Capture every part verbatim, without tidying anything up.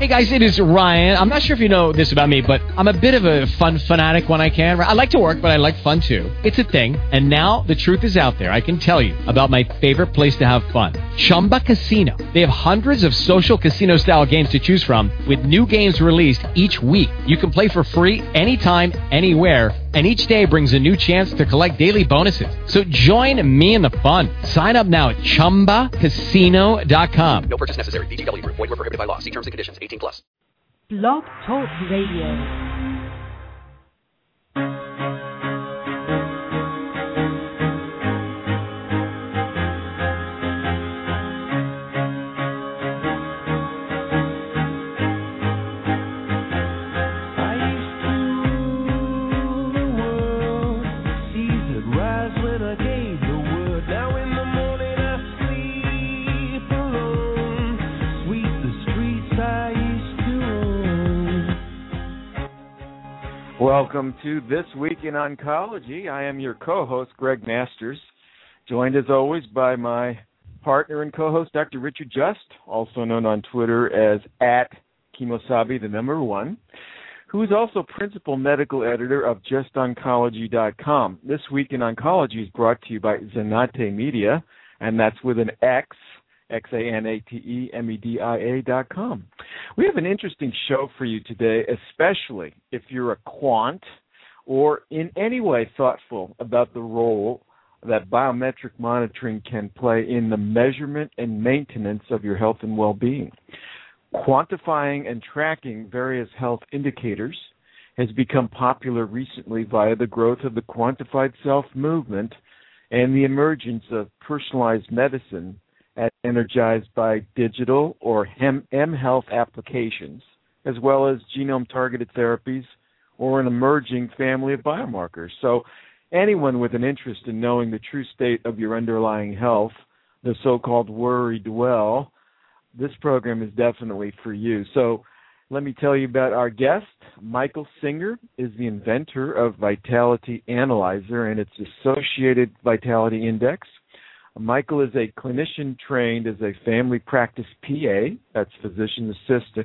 Hey guys, it is Ryan. I'm not sure if you know this about me, but I'm a bit of a fun fanatic when I can. I like to work, but I like fun too. It's a thing. And now the truth is out there. I can tell you about my favorite place to have fun. Chumba Casino. They have hundreds of social casino style games to choose from with new games released each week. You can play for free anytime, anywhere. And each day brings a new chance to collect daily bonuses. So join me in the fun. Sign up now at chumba casino dot com. No purchase necessary. V G W Group. Void where prohibited by law. See terms and conditions. eighteen plus. Blog Talk Radio. Welcome to This Week in Oncology. I am your co-host, Greg Masters, joined as always by my partner and co-host, Doctor Richard Just, also known on Twitter as at Kemosabe, the number one, who is also principal medical editor of just oncology dot com. This Week in Oncology is brought to you by Zanate Media, and that's with an X, X A N A T E M E D I A dot com. We have an interesting show for you today, especially if you're a quant or in any way thoughtful about the role that biometric monitoring can play in the measurement and maintenance of your health and well-being. Quantifying and tracking various health indicators has become popular recently via the growth of the quantified self movement and the emergence of personalized medicine as energized by digital or M-Health applications, as well as genome-targeted therapies or an emerging family of biomarkers. So anyone with an interest in knowing the true state of your underlying health, the so-called worried well, this program is definitely for you. So let me tell you about our guest. Michael Singer is the inventor of Vitality Analyzer and its associated Vitality Index. Michael is a clinician trained as a family practice P A, that's physician assistant,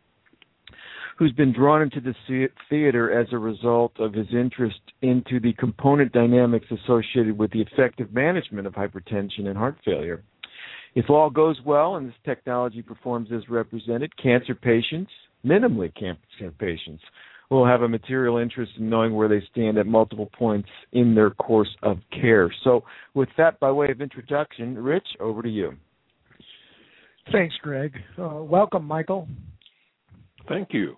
who's been drawn into the theater as a result of his interest into the component dynamics associated with the effective management of hypertension and heart failure. If all goes well and this technology performs as represented, cancer patients, minimally cancer patients, will have a material interest in knowing where they stand at multiple points in their course of care. So with that, by way of introduction, Rich, over to you. Thanks, Greg. Uh, welcome, Michael. Thank you.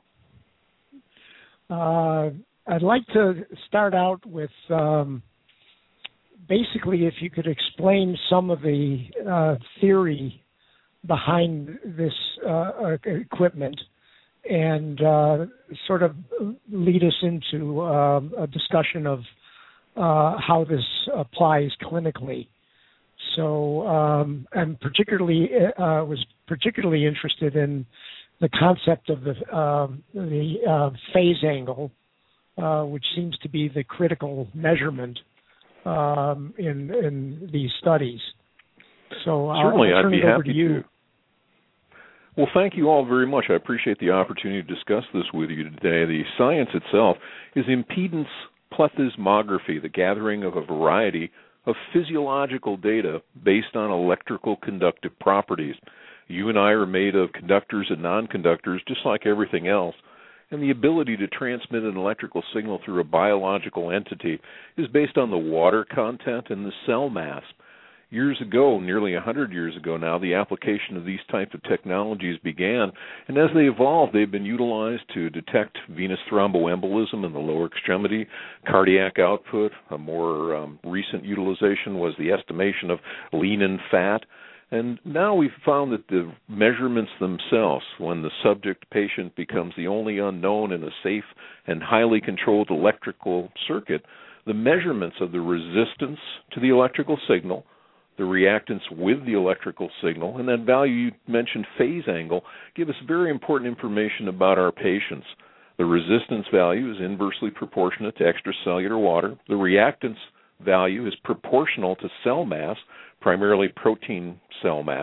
Uh, I'd like to start out with um, basically if you could explain some of the uh, theory behind this uh, equipment and uh, sort of lead us into uh, a discussion of uh, how this applies clinically. So um, I'm particularly uh, was particularly interested in the concept of the uh, the uh, phase angle, uh, which seems to be the critical measurement um, in in these studies. So certainly, I'll turn I'd be it over happy to you. to. Well, thank you all very much. I appreciate the opportunity to discuss this with you today. The science itself is impedance plethysmography, the gathering of a variety of physiological data based on electrical conductive properties. You and I are made of conductors and non-conductors, just like everything else, and the ability to transmit an electrical signal through a biological entity is based on the water content and the cell mass. Years ago, nearly one hundred years ago now, the application of these types of technologies began, and as they evolved, they've been utilized to detect venous thromboembolism in the lower extremity, cardiac output. A more um, recent utilization was the estimation of lean and fat. And now we've found that the measurements themselves, when the subject patient becomes the only unknown in a safe and highly controlled electrical circuit, the measurements of the resistance to the electrical signal, the reactance with the electrical signal, and that value you mentioned, phase angle, give us very important information about our patients. The resistance value is inversely proportionate to extracellular water. The reactance value is proportional to cell mass, primarily protein cell mass,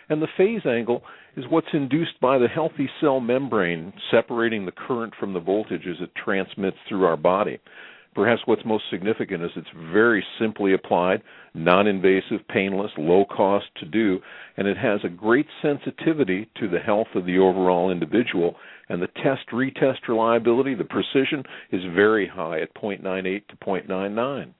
And the phase angle is what's induced by the healthy cell membrane separating the current from the voltage as it transmits through our body. Perhaps what's most significant is it's very simply applied, non-invasive, painless, low cost to do, and it has a great sensitivity to the health of the overall individual. And the test-retest reliability, the precision, is very high at zero point nine eight to zero point nine nine.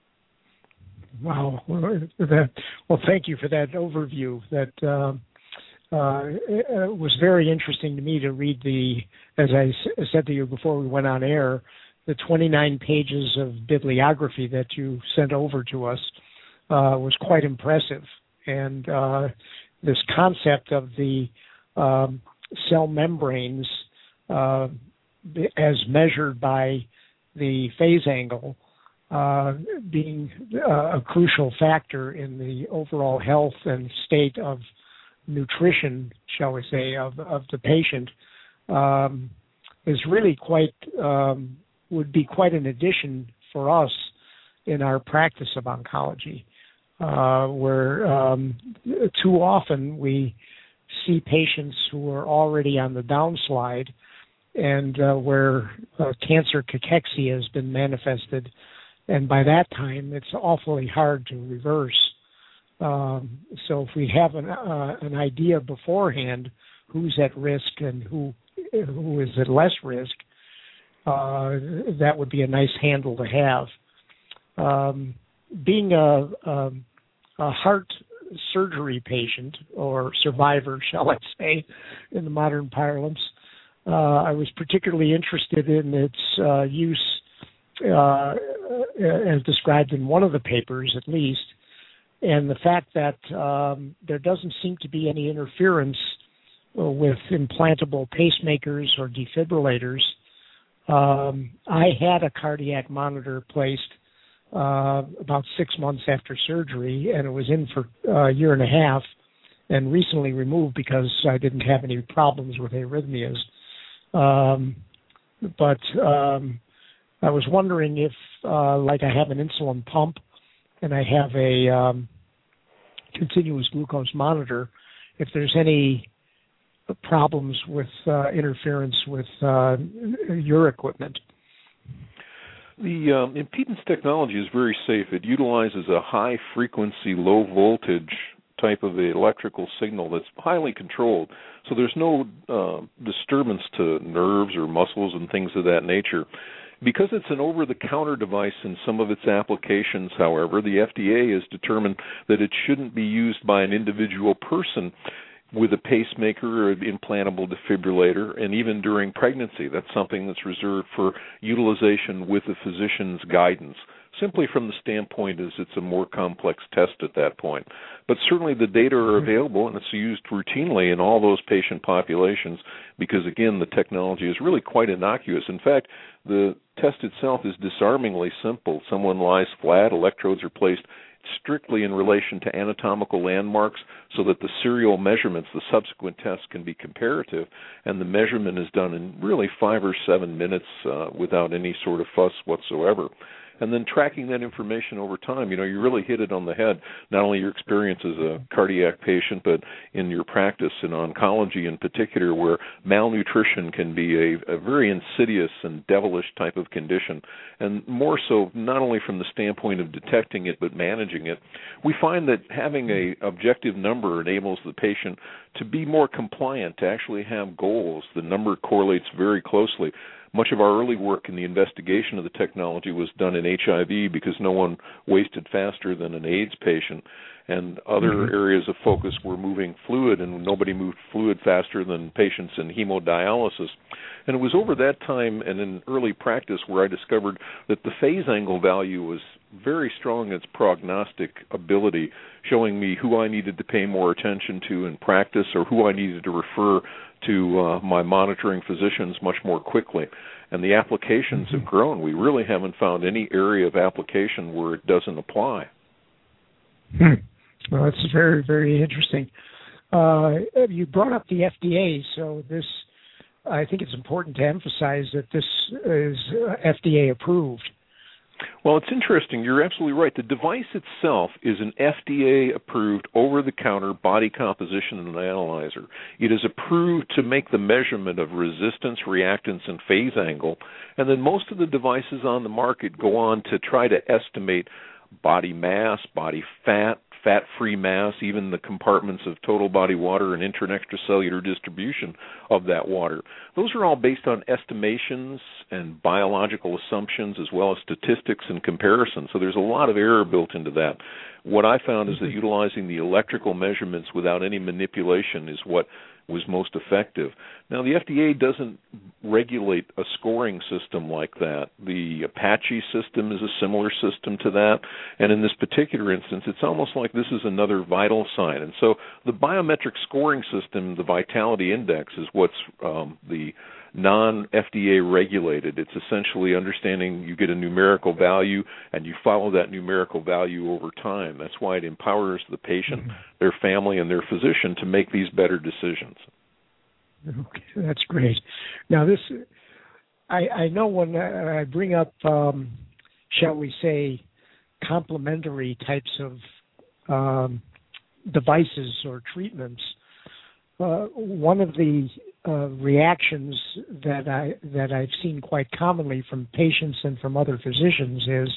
Wow. That, well, thank you for that overview. That uh, uh, it was very interesting to me to read the, as I s- said to you before we went on air, the twenty-nine pages of bibliography that you sent over to us uh, was quite impressive. And uh, this concept of the um, cell membranes uh, as measured by the phase angle uh, being uh, a crucial factor in the overall health and state of nutrition, shall we say, of, of the patient um, is really quite... Um, would be quite an addition for us in our practice of oncology, uh, where um, too often we see patients who are already on the downslide and uh, where uh, cancer cachexia has been manifested, and by that time it's awfully hard to reverse. Um, so if we have an, uh, an idea beforehand who's at risk and who who is at less risk, Uh, that would be a nice handle to have. Um, being a, a, a heart surgery patient, or survivor, shall I say, in the modern parlance, uh, I was particularly interested in its uh, use, uh, as described in one of the papers at least, and the fact that um, there doesn't seem to be any interference with implantable pacemakers or defibrillators. Um, I had a cardiac monitor placed uh, about six months after surgery, and it was in for uh, a year and a half and recently removed because I didn't have any problems with arrhythmias. Um, but um, I was wondering if, uh, like I have an insulin pump and I have a um, continuous glucose monitor, if there's any problems with uh, interference with uh, your equipment. The um, impedance technology is very safe. It utilizes a high-frequency, low-voltage type of electrical signal that's highly controlled, so there's no uh, disturbance to nerves or muscles and things of that nature. Because it's an over-the-counter device in some of its applications, however, the F D A has determined that it shouldn't be used by an individual person with a pacemaker or an implantable defibrillator, and even during pregnancy. That's something that's reserved for utilization with a physician's guidance, simply from the standpoint as it's a more complex test at that point. But certainly the data are available, and it's used routinely in all those patient populations because, again, the technology is really quite innocuous. In fact, the test itself is disarmingly simple. Someone lies flat, electrodes are placed strictly in relation to anatomical landmarks so that the serial measurements, the subsequent tests, can be comparative, and the measurement is done in really five or seven minutes uh, without any sort of fuss whatsoever. And then tracking that information over time, you know, you really hit it on the head, not only your experience as a cardiac patient, but in your practice in oncology in particular, where malnutrition can be a, a very insidious and devilish type of condition, and more so not only from the standpoint of detecting it, but managing it. We find that having a objective number enables the patient to be more compliant, to actually have goals. The number correlates very closely. Much of our early work in the investigation of the technology was done in H I V because no one wasted faster than an AIDS patient, and other mm-hmm. areas of focus were moving fluid, and nobody moved fluid faster than patients in hemodialysis. And it was over that time and in early practice where I discovered that the phase angle value was very strong in its prognostic ability, showing me who I needed to pay more attention to in practice or who I needed to refer to uh, my monitoring physicians much more quickly. And the applications have grown. We really haven't found any area of application where it doesn't apply. Hmm. Well, that's very, very interesting. Uh, you brought up the F D A, so this, I think it's important to emphasize that this is F D A approved. Well, it's interesting. You're absolutely right. The device itself is an F D A-approved, over-the-counter body composition and analyzer. It is approved to make the measurement of resistance, reactance, and phase angle, and then most of the devices on the market go on to try to estimate body mass, body fat, fat-free mass, even the compartments of total body water and intra- and extracellular distribution of that water. Those are all based on estimations and biological assumptions as well as statistics and comparisons. So there's a lot of error built into that. What I found is that utilizing the electrical measurements without any manipulation is what was most effective. Now, the F D A doesn't regulate a scoring system like that. The Apache system is a similar system to that, and in this particular instance, it's almost like this is another vital sign. And so the biometric scoring system, the Vitality Index, is what's um, the non-F D A regulated. It's essentially understanding you get a numerical value and you follow that numerical value over time. That's why it empowers the patient, mm-hmm. their family, and their physician to make these better decisions. Okay, that's great. Now, this, I, I know when I bring up, um, shall we say, complementary types of um, devices or treatments, uh, one of the uh, reactions that I that I've seen quite commonly from patients and from other physicians is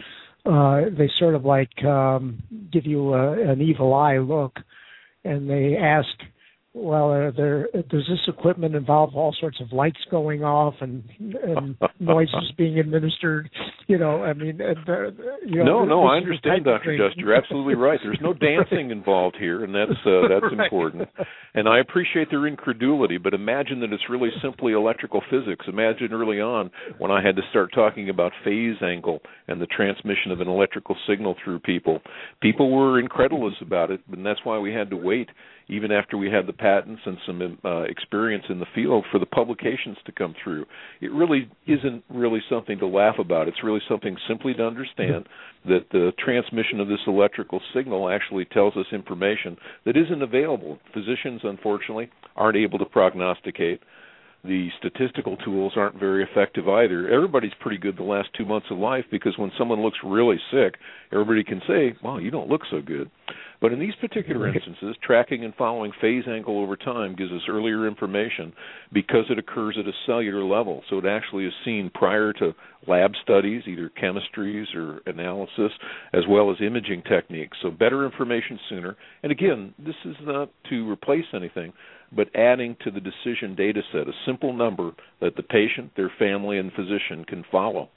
uh, they sort of like um, give you a, an evil eye look, and they ask, well, are there, does this equipment involve all sorts of lights going off and, and noises being administered? You know, I mean, uh, you know, no, no, I understand, Doctor Just. You're absolutely right. There's no dancing right. involved here, and that's uh, that's right. important. And I appreciate their incredulity, but imagine that it's really simply electrical physics. Imagine early on when I had to start talking about phase angle and the transmission of an electrical signal through people. People were incredulous about it, and that's why we had to wait, even after we had the patents and some uh, experience in the field, for the publications to come through. It really isn't really something to laugh about. It's really something simply to understand that the transmission of this electrical signal actually tells us information that isn't available. Physicians, unfortunately, aren't able to prognosticate. The statistical tools aren't very effective either. Everybody's pretty good the last two months of life because when someone looks really sick, everybody can say, well, you don't look so good. But in these particular instances, tracking and following phase angle over time gives us earlier information because it occurs at a cellular level. So it actually is seen prior to lab studies, either chemistries or analysis, as well as imaging techniques. So better information sooner. And again, this is not to replace anything, but adding to the decision data set, a simple number that the patient, their family, and physician can follow.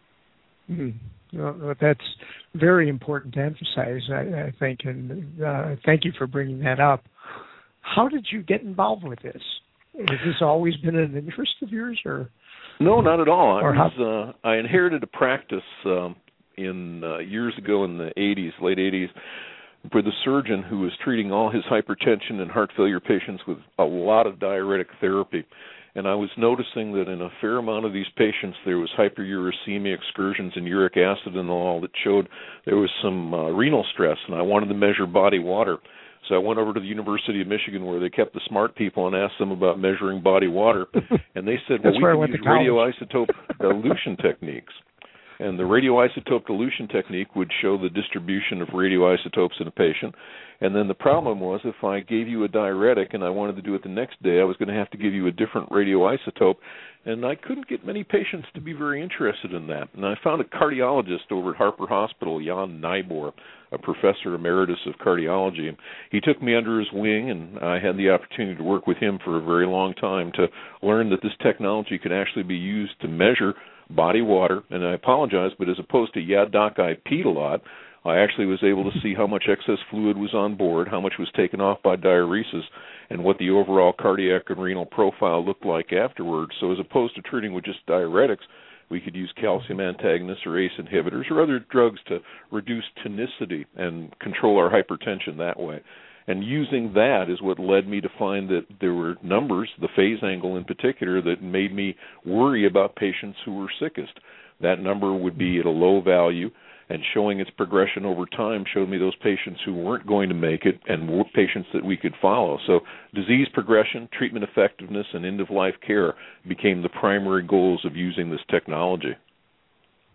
Mm-hmm. Well, that's very important to emphasize, I, I think, and uh, thank you for bringing that up. How did you get involved with this? Has this always been an interest of yours, or no, not at all. I or was uh, I inherited a practice um, in uh, years ago in the eighties, late eighties, with a surgeon who was treating all his hypertension and heart failure patients with a lot of diuretic therapy. And I was noticing that in a fair amount of these patients, there was hyperuricemia, excursions in uric acid and all that showed there was some uh, renal stress, and I wanted to measure body water. So I went over to the University of Michigan where they kept the smart people and asked them about measuring body water. And they said, well, we can use radioisotope dilution techniques. And the radioisotope dilution technique would show the distribution of radioisotopes in a patient. And then the problem was if I gave you a diuretic and I wanted to do it the next day, I was going to have to give you a different radioisotope. And I couldn't get many patients to be very interested in that. And I found a cardiologist over at Harper Hospital, Jan Nybor, a professor emeritus of cardiology. And he took me under his wing, and I had the opportunity to work with him for a very long time to learn that this technology could actually be used to measure body water. And I apologize, but as opposed to, yeah, doc, I peed a lot, I actually was able to see how much excess fluid was on board, how much was taken off by diuresis, and what the overall cardiac and renal profile looked like afterwards. So as opposed to treating with just diuretics, we could use calcium antagonists or A C E inhibitors or other drugs to reduce tonicity and control our hypertension that way. And using that is what led me to find that there were numbers, the phase angle in particular, that made me worry about patients who were sickest. That number would be at a low value, and showing its progression over time showed me those patients who weren't going to make it and were patients that we could follow. So disease progression, treatment effectiveness, and end-of-life care became the primary goals of using this technology.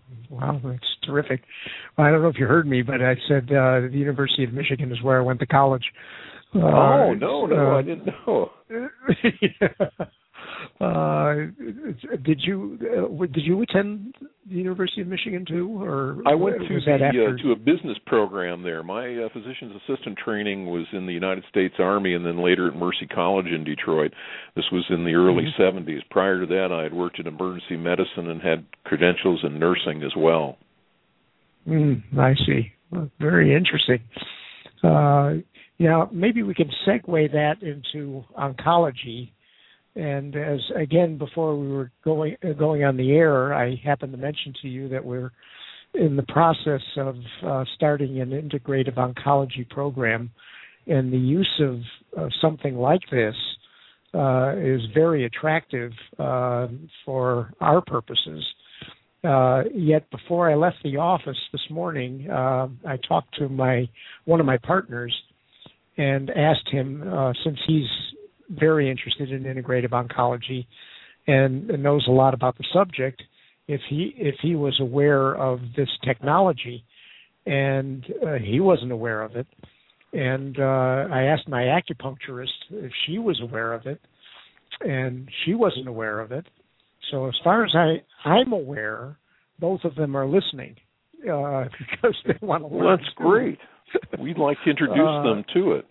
Wow, that's terrific. Well, I don't know if you heard me, but I said uh, the University of Michigan is where I went to college. Uh, oh, no, no, uh, I didn't know. yeah. Uh, did you uh, did you attend the University of Michigan too, or I went to was the, that after? uh, to a business program there. My uh, physician's assistant training was in the United States Army, and then later at Mercy College in Detroit. This was in the early mm-hmm. seventies. Prior to that, I had worked in emergency medicine and had credentials in nursing as well. Mm, I see. Well, very interesting. Uh, now, maybe we can segue that into oncology. And as again, before we were going uh, going on the air, I happened to mention to you that we're in the process of uh, starting an integrative oncology program, and the use of uh, something like this uh, is very attractive uh, for our purposes. Uh, yet, before I left the office this morning, uh, I talked to my one of my partners and asked him, uh, since he's very interested in integrative oncology and knows a lot about the subject, if he if he was aware of this technology, and uh, he wasn't aware of it. And uh, I asked my acupuncturist if she was aware of it, and she wasn't aware of it. So as far as I, I'm aware, both of them are listening uh, because they want to learn. Well, that's great. We'd like to introduce uh, them to it.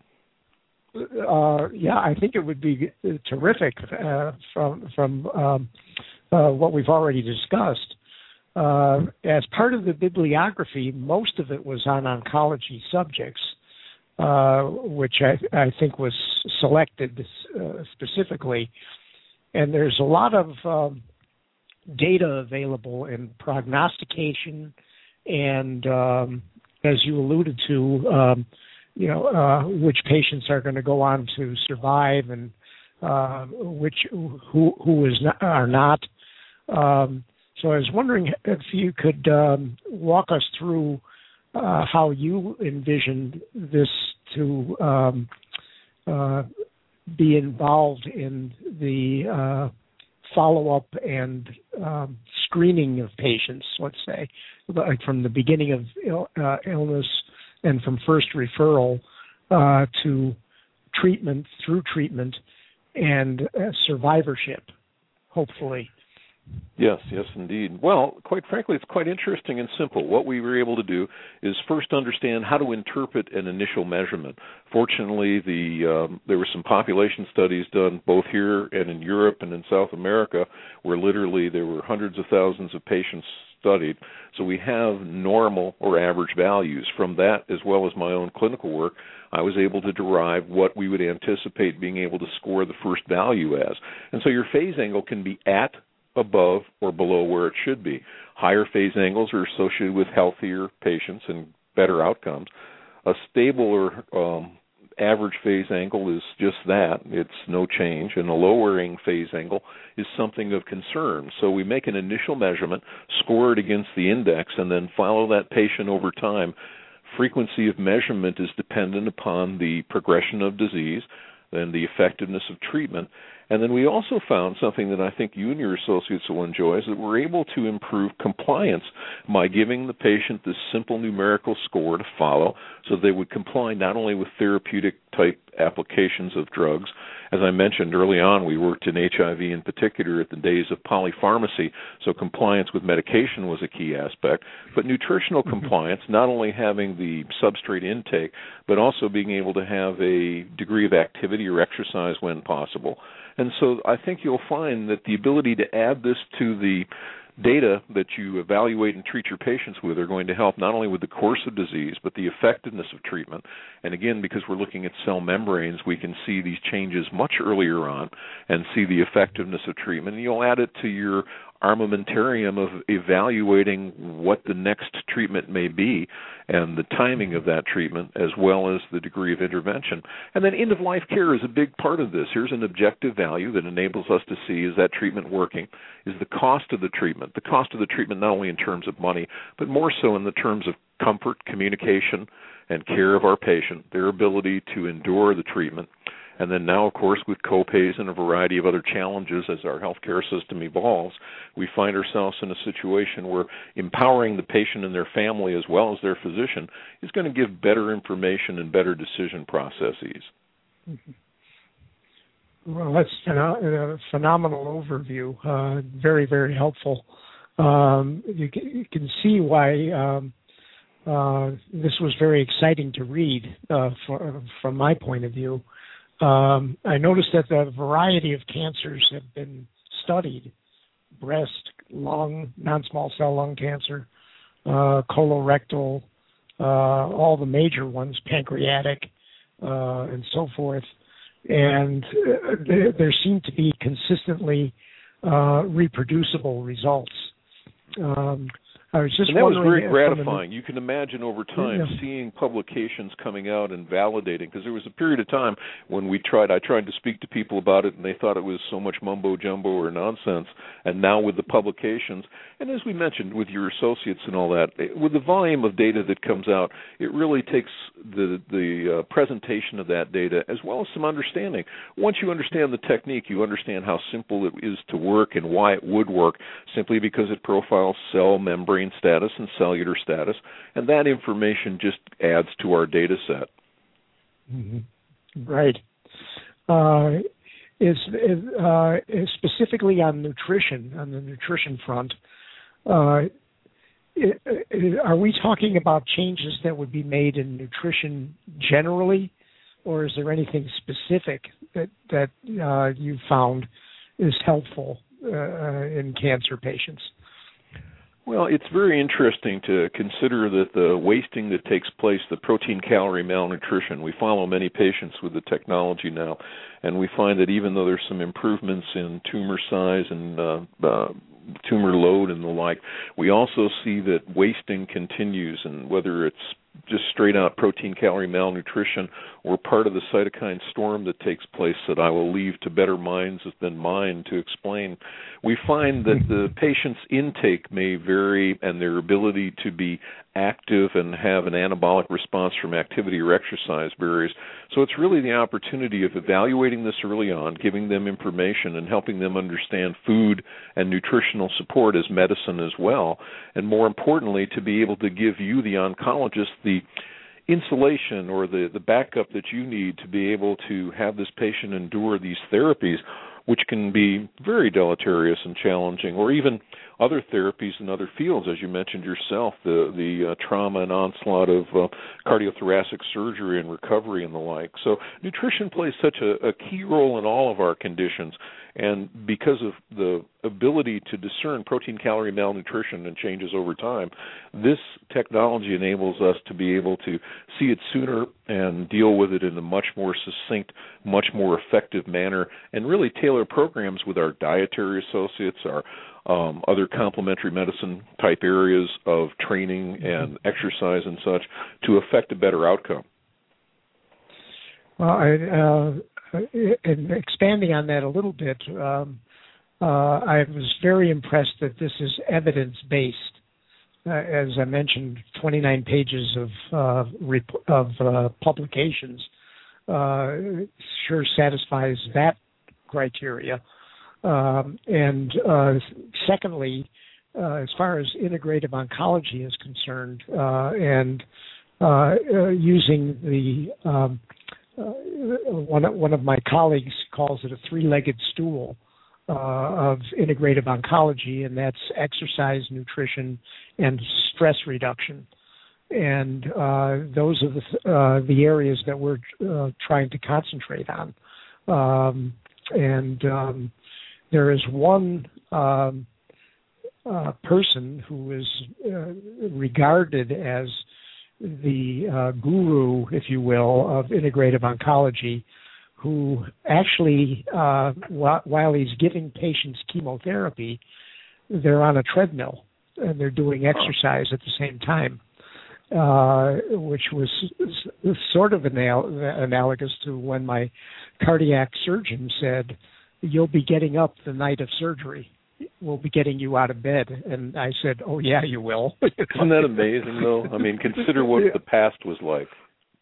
Uh, yeah, I think it would be terrific uh, from from um, uh, what we've already discussed. Uh, as part of the bibliography, most of it was on oncology subjects, uh, which I, I think was selected uh, specifically. And there's a lot of um, data available in prognostication and, um, as you alluded to, um, you know, uh, which patients are going to go on to survive and uh, which who who is not, are not. Um, so I was wondering if you could um, walk us through uh, how you envisioned this to um, uh, be involved in the uh, follow-up and um, screening of patients, let's say, like from the beginning of Ill, uh, illness and from first referral uh, to treatment, through treatment, and uh, survivorship, hopefully. Yes, yes, indeed. Well, quite frankly, it's quite interesting and simple. What we were able to do is first understand how to interpret an initial measurement. Fortunately, the um, there were some population studies done both here and in Europe and in South America where literally there were hundreds of thousands of patients studied. So we have normal or average values. From that, as well as my own clinical work, I was able to derive what we would anticipate being able to score the first value as. And so your phase angle can be at, above, or below where it should be. Higher phase angles are associated with healthier patients and better outcomes. A stable or um, average phase angle is just that. It's no change. And a lowering phase angle is something of concern. So we make an initial measurement, score it against the index, and then follow that patient over time. Frequency of measurement is dependent upon the progression of disease and the effectiveness of treatment. And then we also found something that I think you and your associates will enjoy is that we're able to improve compliance by giving the patient this simple numerical score to follow so they would comply not only with therapeutic type applications of drugs. As I mentioned early on, we worked in H I V in particular at the days of polypharmacy, so compliance with medication was a key aspect. But nutritional mm-hmm. compliance, not only having the substrate intake, but also being able to have a degree of activity or exercise when possible. And so I think you'll find that the ability to add this to the data that you evaluate and treat your patients with are going to help not only with the course of disease, but the effectiveness of treatment. And again, because we're looking at cell membranes, we can see these changes much earlier on and see the effectiveness of treatment. And you'll add it to your armamentarium of evaluating what the next treatment may be and the timing of that treatment, as well as the degree of intervention. And then end-of-life care is a big part of this. Here's an objective value that enables us to see, is that treatment working? Is the cost of the treatment, the cost of the treatment not only in terms of money, but more so in the terms of comfort, communication, and care of our patient, their ability to endure the treatment. And then now, of course, with co-pays and a variety of other challenges as our healthcare system evolves, we find ourselves in a situation where empowering the patient and their family as well as their physician is going to give better information and better decision processes. Mm-hmm. Well, that's a phenomenal overview. Uh, very, very helpful. Um, you, can, you can see why um, uh, this was very exciting to read uh, for, from my point of view. Um, I noticed that the variety of cancers have been studied: breast, lung, non-small cell lung cancer, uh, colorectal, uh, all the major ones, pancreatic, uh, and so forth. And uh, there, there seem to be consistently uh, reproducible results. Um, I was just and that was wondering very gratifying. The, you can imagine over time yeah. seeing publications coming out and validating, because there was a period of time when we tried, I tried to speak to people about it, and they thought it was so much mumbo-jumbo or nonsense. And now with the publications, and as we mentioned with your associates and all that, with the volume of data that comes out, it really takes the, the uh, presentation of that data as well as some understanding. Once you understand the technique, you understand how simple it is to work and why it would work, simply because it profiles cell membrane status and cellular status, and that information just adds to our data set. Mm-hmm. Right. Uh, is, is, uh, is specifically on nutrition, on the nutrition front, uh, it, it, are we talking about changes that would be made in nutrition generally, or is there anything specific that, that uh, you found is helpful uh, in cancer patients? Well, it's very interesting to consider that the wasting that takes place, the protein-calorie malnutrition, we follow many patients with the technology now, and we find that even though there's some improvements in tumor size and uh, uh, tumor load and the like, we also see that wasting continues, and whether it's just straight-out protein-calorie malnutrition or part of the cytokine storm that takes place that I will leave to better minds than mine to explain, we find that the patient's intake may vary and their ability to be active and have an anabolic response from activity or exercise varies. So it's really the opportunity of evaluating this early on, giving them information and helping them understand food and nutritional support as medicine as well, and more importantly, to be able to give you, the oncologist, the insulation or the, the backup that you need to be able to have this patient endure these therapies, which can be very deleterious and challenging, or even other therapies in other fields, as you mentioned yourself, the, the uh, trauma and onslaught of uh, cardiothoracic surgery and recovery and the like. So nutrition plays such a, a key role in all of our conditions, and because of the ability to discern protein-calorie malnutrition and changes over time, this technology enables us to be able to see it sooner and deal with it in a much more succinct, much more effective manner, and really tailor programs with our dietary associates, our um, other complementary medicine type areas of training and exercise and such to affect a better outcome. Well, I, uh, and expanding on that a little bit, um, uh, I was very impressed that this is evidence-based. Uh, as I mentioned, twenty-nine pages of uh, rep- of uh, publications uh, sure satisfies that criteria. Um, and uh, secondly, uh, as far as integrative oncology is concerned, uh, and uh, uh, using the um, uh, one one of my colleagues calls it a three-legged stool uh, of integrative oncology, and that's exercise, nutrition, and stress reduction. And uh, those are the uh, the areas that we're uh, trying to concentrate on. Um, and um, there is one um, uh, person who is uh, regarded as the uh, guru, if you will, of integrative oncology, who actually, uh, wh- while he's giving patients chemotherapy, they're on a treadmill and they're doing exercise at the same time, uh, which was sort of anal- analogous to when my cardiac surgeon said, "You'll be getting up the night of surgery. We'll be getting you out of bed." And I said, "Oh, yeah, you will." Isn't that amazing, though? I mean, consider what the past was like.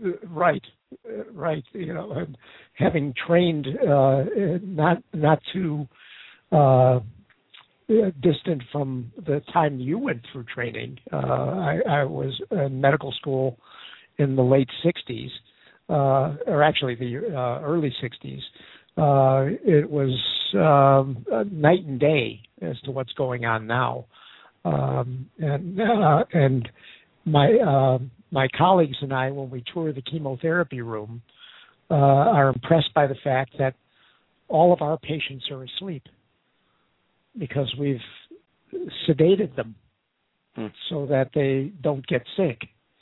right, right. You know, and having trained uh, not not too uh, distant from the time you went through training. Uh, I, I was in medical school in the late sixties, uh, or actually the uh, early sixties. Uh, it was um, night and day as to what's going on now, um, and uh, and my uh, my colleagues and I, when we tour the chemotherapy room, uh, are impressed by the fact that all of our patients are asleep because we've sedated them hmm. so that they don't get sick.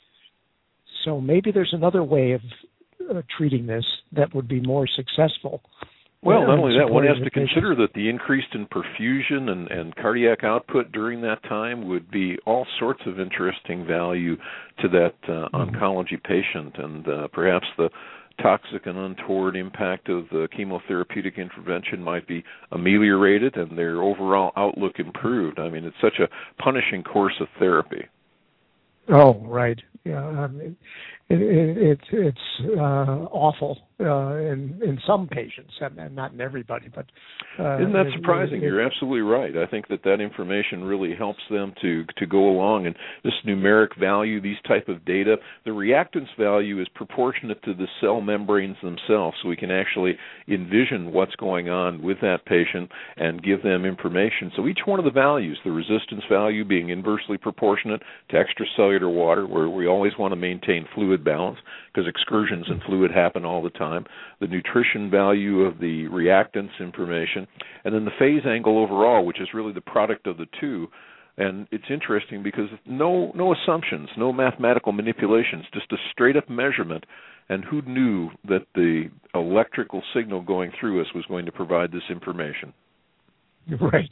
So maybe there's another way of uh, treating this that would be more successful. Well, not only that, one has to consider that the increase in perfusion and, and cardiac output during that time would be all sorts of interesting value to that uh, mm-hmm. oncology patient, and uh, perhaps the toxic and untoward impact of the chemotherapeutic intervention might be ameliorated and their overall outlook improved. I mean, it's such a punishing course of therapy. Oh, right. Yeah, I mean, it, it, it's it's uh, awful uh, in in some patients, and not in everybody. But uh, isn't that surprising? It, it, You're absolutely right. I think that that information really helps them to to go along. And this numeric value, these type of data, the reactance value is proportionate to the cell membranes themselves, so we can actually envision what's going on with that patient and give them information. So each one of the values, the resistance value being inversely proportionate to extracellular water, where we always want to maintain fluid balance because excursions in fluid happen all the time, the nutrition value of the reactance information, and then the phase angle overall, which is really the product of the two. And it's interesting because no no assumptions, no mathematical manipulations, just a straight-up measurement. And who knew that the electrical signal going through us was going to provide this information? Right.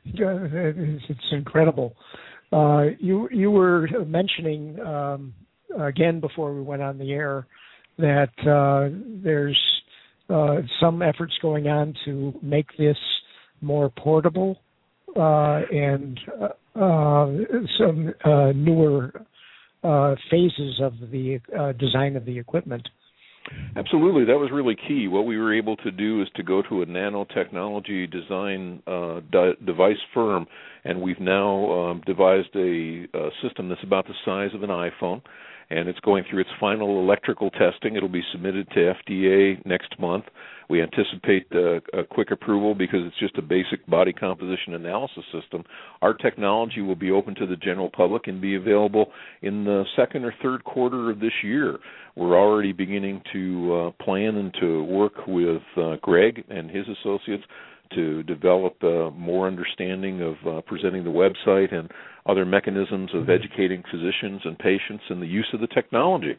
It's, it's incredible. Uh, you you were mentioning um, again before we went on the air that uh, there's uh, some efforts going on to make this more portable uh, and uh, uh, some uh, newer uh, phases of the uh, design of the equipment. Absolutely. That was really key. What we were able to do is to go to a nanotechnology design uh, de- device firm, and we've now um, devised a, a system that's about the size of an iPhone, and it's going through its final electrical testing. It'll be submitted to F D A next month. We anticipate uh, a quick approval because it's just a basic body composition analysis system. Our technology will be open to the general public and be available in the second or third quarter of this year. We're already beginning to uh, plan and to work with uh, Greg and his associates to develop uh, more understanding of uh, presenting the website and other mechanisms of educating physicians and patients in the use of the technology.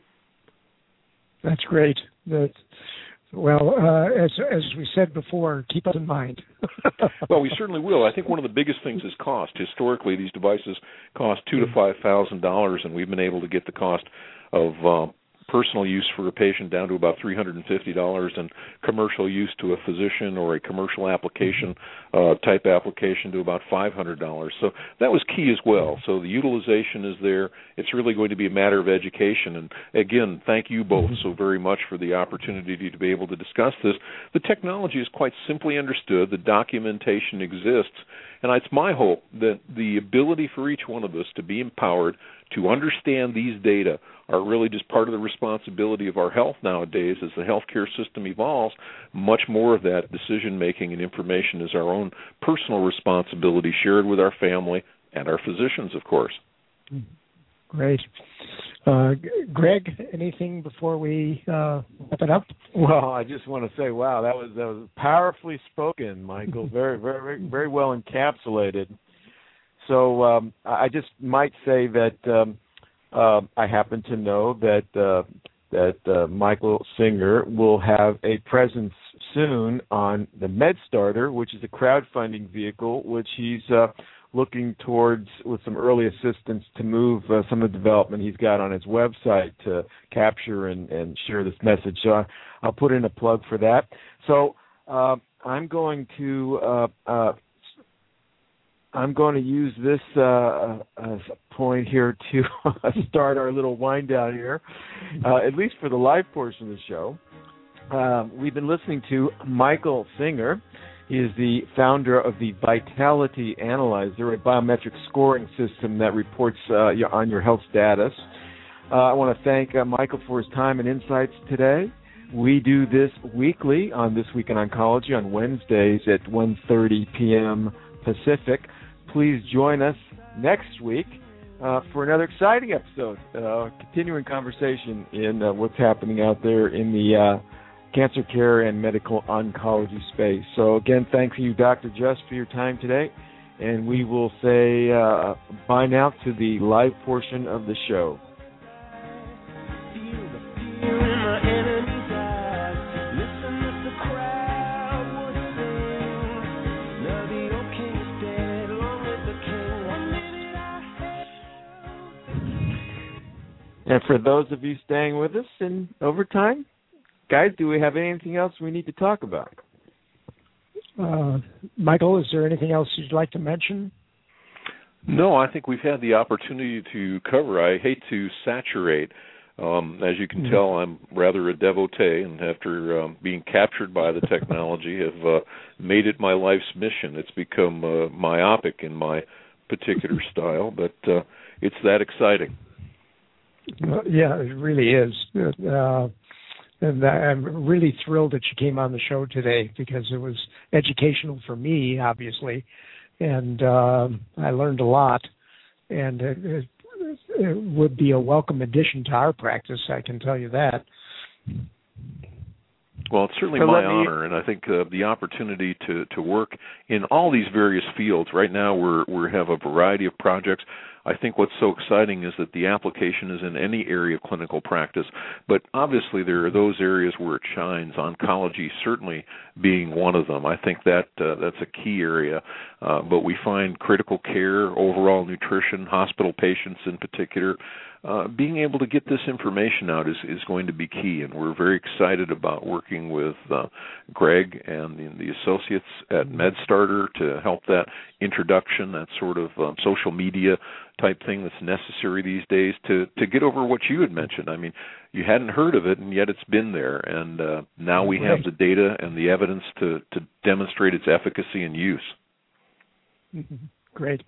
That's great. That's, well, uh, as as we said before, keep us in mind. Well, we certainly will. I think one of the biggest things is cost. Historically, these devices cost two to five thousand dollars, and we've been able to get the cost of uh, personal use for a patient down to about three hundred fifty dollars, and commercial use to a physician or a commercial application uh, type application to about five hundred dollars. So that was key as well. So the utilization is there. It's really going to be a matter of education. And again, thank you both so very much for the opportunity to be able to discuss this. The technology is quite simply understood. The documentation exists. And it's my hope that the ability for each one of us to be empowered to understand these data are really just part of the responsibility of our health nowadays. As the healthcare system evolves, much more of that decision-making and information is our own personal responsibility, shared with our family and our physicians, of course. Great. Uh, Greg, anything before we uh, wrap it up? Well, I just want to say, wow, that was that was powerfully spoken, Michael. Very, very, very well encapsulated. So um, I just might say that um, uh, I happen to know that uh, that uh, Michael Singer will have a presence soon on the MedStarter, which is a crowdfunding vehicle, which he's uh, looking towards with some early assistance to move uh, some of the development he's got on his website to capture and, and share this message. So I, I'll put in a plug for that. So uh, I'm going to uh, uh, I'm going to use this uh, as a point here to start our little wind down here, uh, at least for the live portion of the show. Uh, we've been listening to Michael Singer. He is the founder of the Vitality Analyzer, a biometric scoring system that reports uh, on your health status. Uh, I want to thank uh, Michael for his time and insights today. We do this weekly on This Week in Oncology on Wednesdays at one thirty p.m. Pacific. Please join us next week uh, for another exciting episode, uh, continuing conversation in uh, what's happening out there in the uh, cancer care and medical oncology space. So again, thanks to you, Doctor Just, for your time today, and we will say uh, bye now to the live portion of the show. And for those of you staying with us in overtime, guys, do we have anything else we need to talk about? Uh, Michael, is there anything else you'd like to mention? No, I think we've had the opportunity to cover. I hate to saturate. Um, as you can mm-hmm. tell, I'm rather a devotee, and after um, being captured by the technology, have uh, made it my life's mission. It's become uh, myopic in my particular style, but uh, it's that exciting. Uh, yeah, it really is. Uh, and I'm really thrilled that you came on the show today because it was educational for me, obviously, and uh, I learned a lot. And it, it, it would be a welcome addition to our practice, I can tell you that. Well, it's certainly so my me... honor, and I think uh, the opportunity to, to work in all these various fields. Right now, we're we have a variety of projects. I think what's so exciting is that the application is in any area of clinical practice, but obviously there are those areas where it shines, oncology certainly being one of them. I think that uh, that's a key area, uh, but we find critical care, overall nutrition, hospital patients in particular, uh, being able to get this information out is, is going to be key, and we're very excited about working with uh, Greg and the, the associates at MedStarter to help that introduction, that sort of um, social media type thing that's necessary these days to, to get over what you had mentioned. I mean, you hadn't heard of it, and yet it's been there, and uh, now we have the data and the evidence to, to demonstrate its efficacy and use. Great.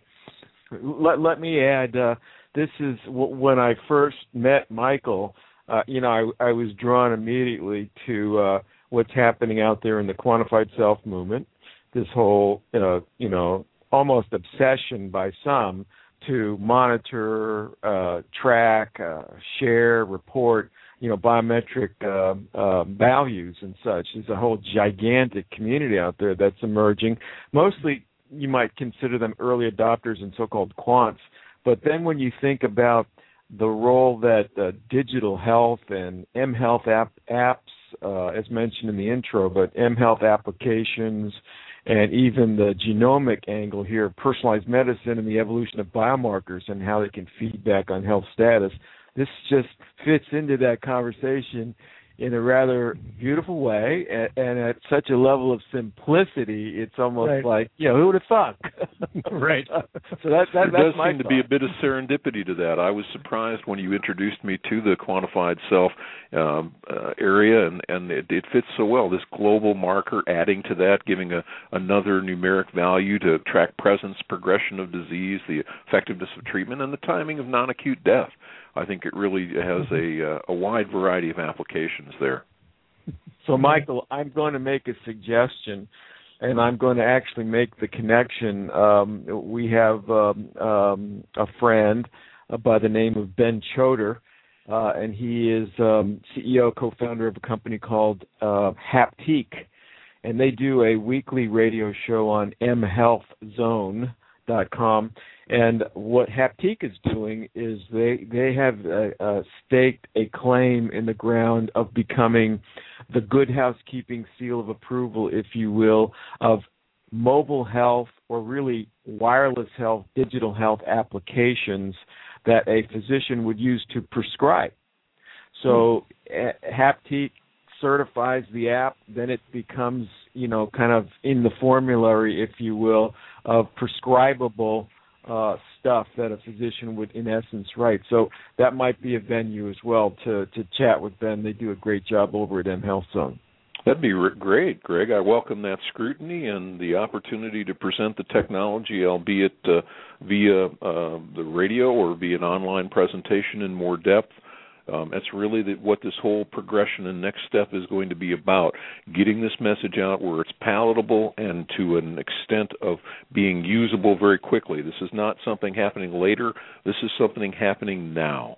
Let, let me add, uh, this is w- when I first met Michael, uh, you know, I, I was drawn immediately to uh, what's happening out there in the quantified self movement, this whole, uh, you know, almost obsession by some to monitor, uh, track, uh, share, report, you know, biometric uh, uh, values and such. There's a whole gigantic community out there that's emerging. Mostly you might consider them early adopters and so-called quants. But then when you think about the role that uh, digital health and mHealth app, apps, uh, as mentioned in the intro, but mHealth applications, and even the genomic angle here, personalized medicine and the evolution of biomarkers and how they can feed back on health status, this just fits into that conversation in a rather beautiful way, and, and at such a level of simplicity, it's almost right. like, you know, who would have thought? Right. So that, that, there that's does my seem thought. to be a bit of serendipity to that. I was surprised when you introduced me to the quantified self um, uh, area, and, and it, it fits so well. This global marker adding to that, giving a, another numeric value to track presence, progression of disease, the effectiveness of treatment, and the timing of non-acute death. I think it really has a, uh, a wide variety of applications there. So, Michael, I'm going to make a suggestion, and I'm going to actually make the connection. Um, we have um, um, a friend uh, by the name of Ben Choder, uh, and he is um, C E O, co-founder of a company called uh, Haptique, and they do a weekly radio show on m health zone dot com. And what Haptique is doing is they they have uh, uh, staked a claim in the ground of becoming the good housekeeping seal of approval, if you will, of mobile health or really wireless health, digital health applications that a physician would use to prescribe. So uh, Haptique certifies the app, then it becomes, you know, kind of in the formulary, if you will, of prescribable uh, stuff that a physician would, in essence, write. So that might be a venue as well to, to chat with Ben. They do a great job over at M Health Zone. That'd be re- great, Greg. I welcome that scrutiny and the opportunity to present the technology, albeit uh, via uh, the radio or via an online presentation in more depth. Um, that's really the, what this whole progression and next step is going to be about, getting this message out where it's palatable and to an extent of being usable very quickly. This is not something happening later. This is something happening now.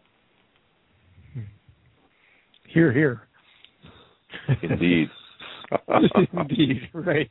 Hear, hear. Indeed. Indeed, right.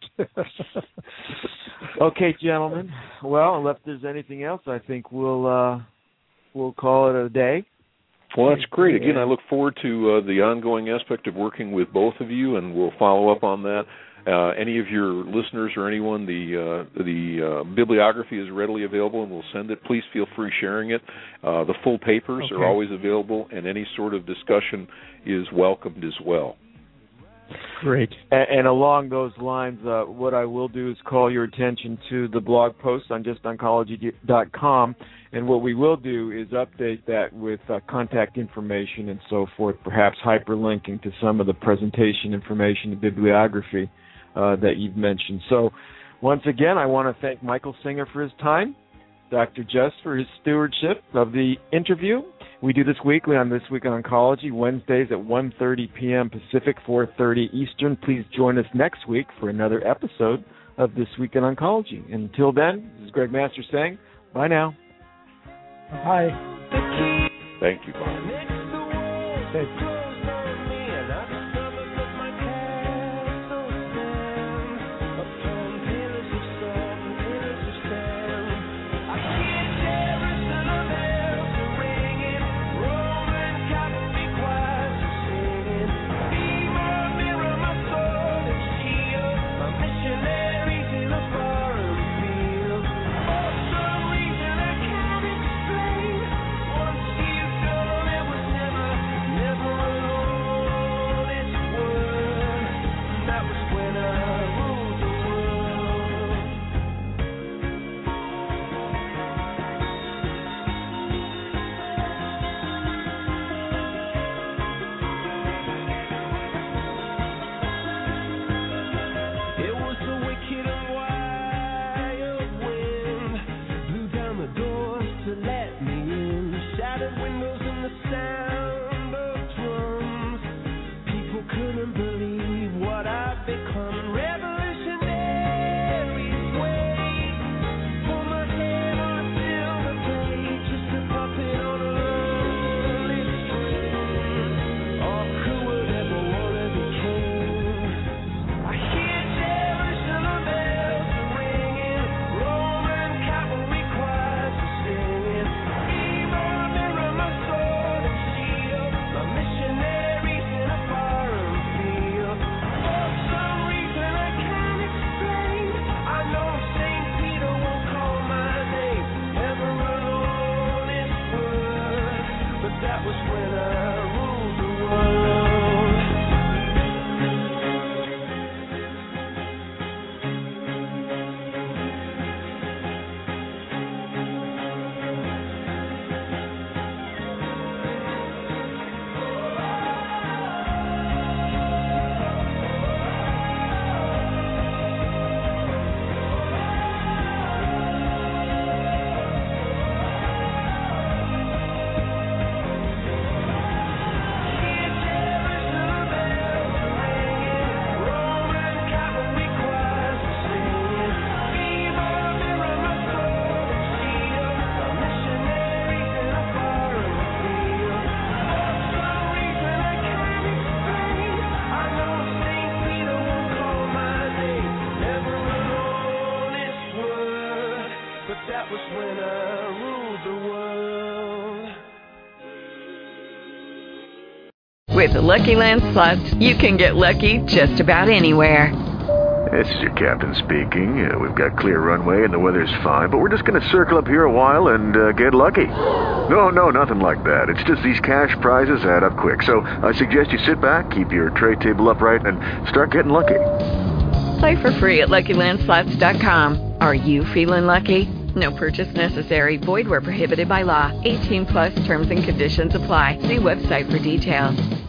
Okay, gentlemen. Well, unless there's anything else, I think we'll uh, we'll call it a day. Well, that's great. Again, I look forward to uh, the ongoing aspect of working with both of you, and we'll follow up on that. Uh, any of your listeners or anyone, the uh, the uh, bibliography is readily available, and we'll send it. Please feel free sharing it. Uh, the full papers okay. are always available, and any sort of discussion is welcomed as well. Great. And, and along those lines, uh, what I will do is call your attention to the blog post on just oncology dot com, and what we will do is update that with uh, contact information and so forth, perhaps hyperlinking to some of the presentation information, the bibliography uh, that you've mentioned. So once again, I want to thank Michael Singer for his time, Doctor Just for his stewardship of the interview. We do this weekly on This Week in Oncology, Wednesdays at one thirty p.m. Pacific, four thirty Eastern. Please join us next week for another episode of This Week in Oncology. Until then, this is Greg Masters saying, bye now. Bye. Thank you, Bob. Thank you. With the Lucky Land Slots, you can get lucky just about anywhere. This is your captain speaking. Uh, we've got clear runway and the weather's fine, but we're just going to circle up here a while and uh, get lucky. No, no, nothing like that. It's just these cash prizes add up quick. So I suggest you sit back, keep your tray table upright, and start getting lucky. Play for free at Lucky Land Slots dot com. Are you feeling lucky? No purchase necessary. Void where prohibited by law. eighteen plus terms and conditions apply. See website for details.